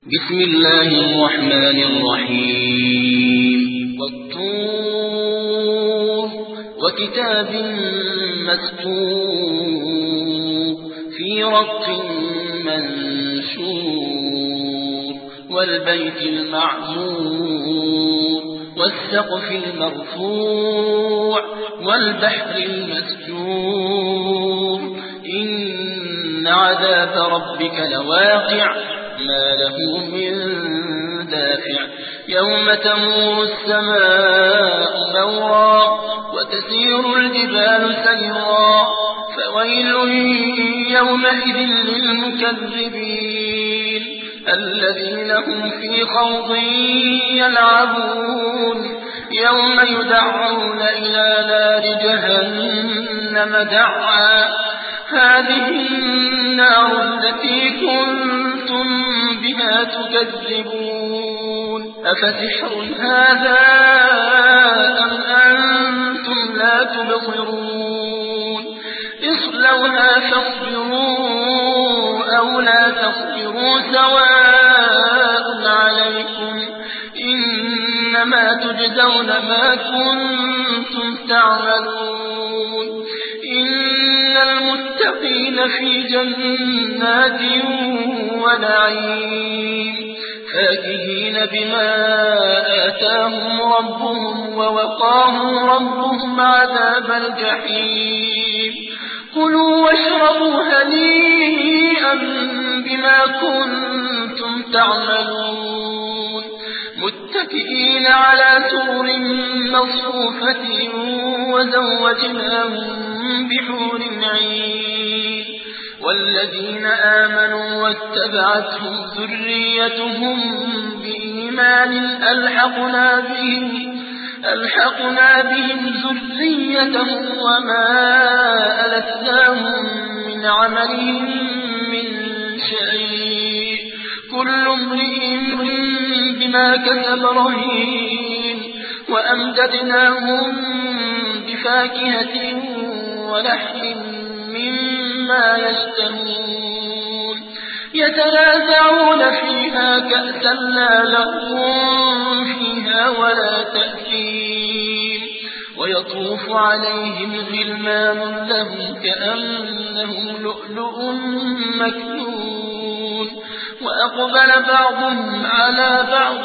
بسم الله الرحمن الرحيم والطور وكتاب مسطور في رق منشور والبيت المعمور والسقف المرفوع والبحر المسجور إن عذاب ربك لواقع ما له من دافع يوم تمور السماء مورا وتسير الجبال سيرا فويل يومئذ للمكذبين الذين هم في خوض يلعبون يوم يدعون إلى نار جهنم دعا هذه النار التي كنتم بها تكذبون أفسحر هذا أم أنتم لا تبصرون اصلوها فاصبروا أو لا تصبروا سواء عليكم إنما تجزون ما كنتم تعملون إن المتقين في جنات ونعيم فاكهين بما آتاهم ربهم ووقاهم ربهم عذاب الجحيم كلوا واشربوا هنيئا بما كنتم تعملون متكئين على سرر مصفوفة وزوجناهم بحور عين والذين آمنوا واتبعتهم ذريتهم بإيمان ألحقنا بهم ذريتهم وما ألتناهم من عملهم من شيء كل امرئ بما كسب رهين وأمددناهم بفاكهة ولحم مما يشتهون يتنازعون فيها كأسا لا لغو فيها ولا تأثيم ويطوف عليهم غلمان لهم كأنهم لؤلؤ مكنون وأقبل بعضهم على بعض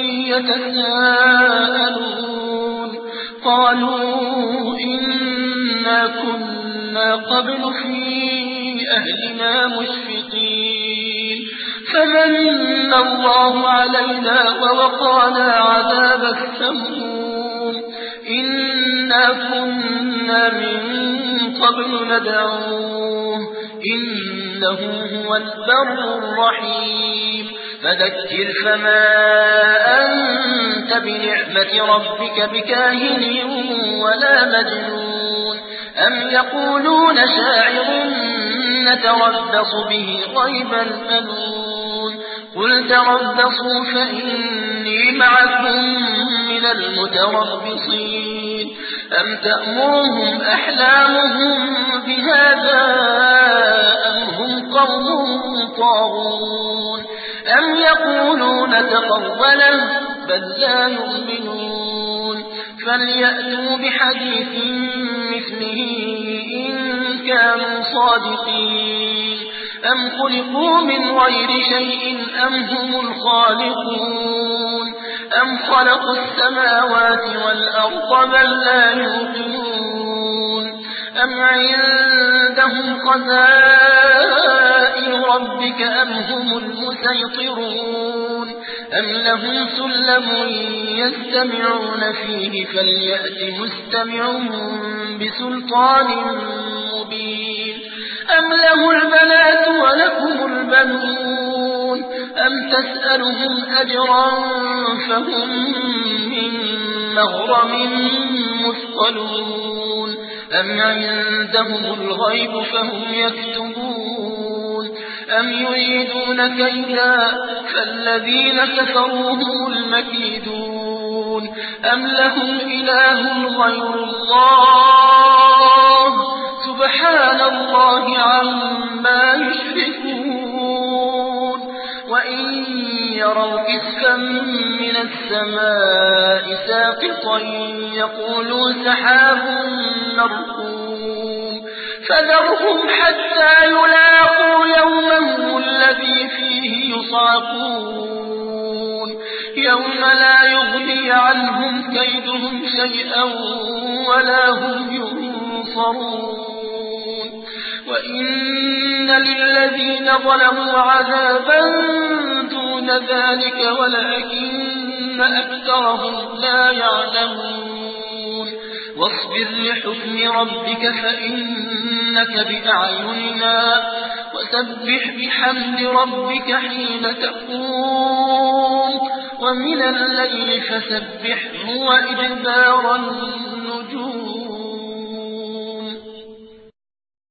يتساءلون قالوا إنا كنا قبل في أهلنا مشفقين فمن الله علينا ووقانا عذاب السموم إنا كنا من قبل ندعوه إنه هو البر الرحيم فذكر فما أنت بنعمة ربك بكاهن ولا مجنون أم يقولون شاعر نتربص به ريب المنون قل تربصوا فإني معكم من المتربصين أم تأمرهم أحلامهم بهذا أم هم قوم طاغون أم يقولون تقوله بل لا يؤمنون فليأتوا بحديث مثله إن كانوا صادقين أم خلقوا من غير شيء أم هم الخالقون أم خلقوا السماوات والأرض بل لا يوقنون أم عندهم خزائن ربك أم هم المسيطرون أم لهم سلم يستمعون فيه فليأت مستمعهم بسلطان مبين أم له البنات ولكم البنون أم تسألهم أجرا فهم من مغرم مثقلون أم عندهم الغيب فهم يكتبون أم يريدون كيدا فالذين كفروا هم المكيدون أم لهم إله غير الله سبحان الله عما يشركون وإن يروا كسفا من السماء ساقطا يقولوا سحاب مركوم فذرهم حتى يلاقوا يومهم الذي فيه يصعقون يوم لا يغني عنهم كيدهم شيئا ولا هم ينصرون وإن للذين ظلموا عذابا دون ذلك ولكن أكثرهم لا يعلمون واصبر لحكم ربك فإنك بأعيننا وسبح بحمد ربك حين تقوم ومن الليل فسبحه وإدبار النجوم